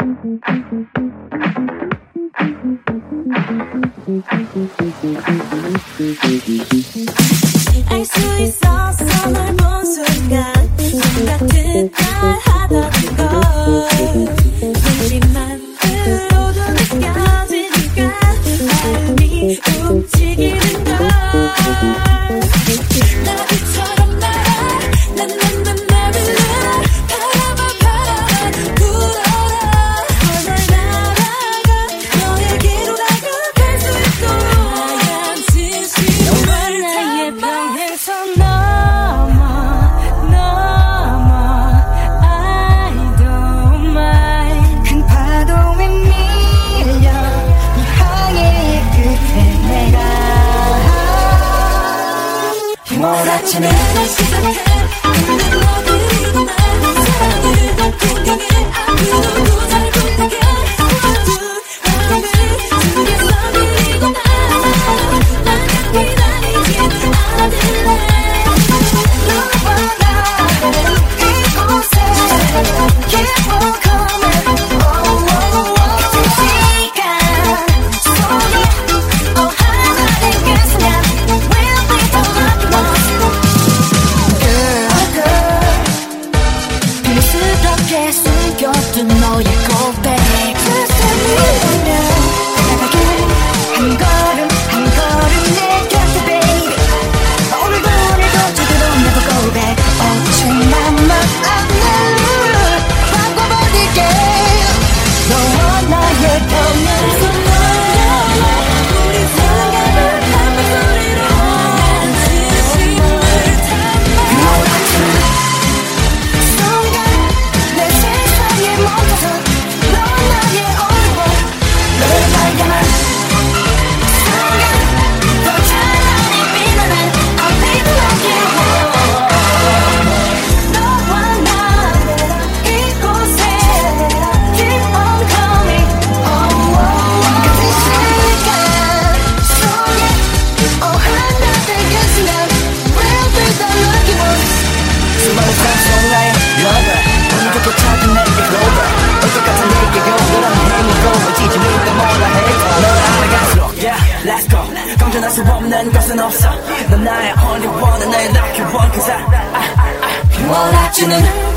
알 수 있었어 널 본 순간 같은 날 하던 걸 우리만 들어도 느껴지니까 마음이 움직이는 걸 나비처럼 날아 난 나비를 바라봐 불어라 널 날아가 너에게로 다가갈 수 있도록 하얀 진심을 나의 병에서 넘어 I don't mind 큰 파도에 밀려 이 항해의 끝에 내가 휘몰아치는 날 시작해 너들이고 난 사랑을 더 풍경에 아무도 잘 못하게 두 마음을 죽여서 그리고 난 기다리지 않을래 너와 나는 이곳에 Keep on coming 같은 시간 속에 하나 되겠으면 We'll be the lucky ones Girl 비스럽게 숨겨둔 너의 고백 세상이라면 다가가게 한 걸음 한 걸음 내 곁에 baby 오늘도 저대로 never go back 어쩌나만 안돼 바꿔버릴게 너와 나의 병에서 우리 사랑을 한 목소리로 하얀 진심을 담아 순간 내 세상에 멈춰서 너 나의 얼굴 너를 발견한 순간 더 찬란히 빛나는 I'll be the lucky one 너와 나는 이곳에 Keep on coming 같은 시간 속에 하나 되겠으면 We'll be the lucky ones 수많은 삶 속 나의 lover 오늘도 찾은 내 clover 똑같은 내게 요구란 행위고 지지 믿고 뭐라 해도 널 알아갈수록 Yeah, let's go 감정할 수 없는 것은 없어 넌 나의 only one 나의 lucky one Cause I 휘몰아치는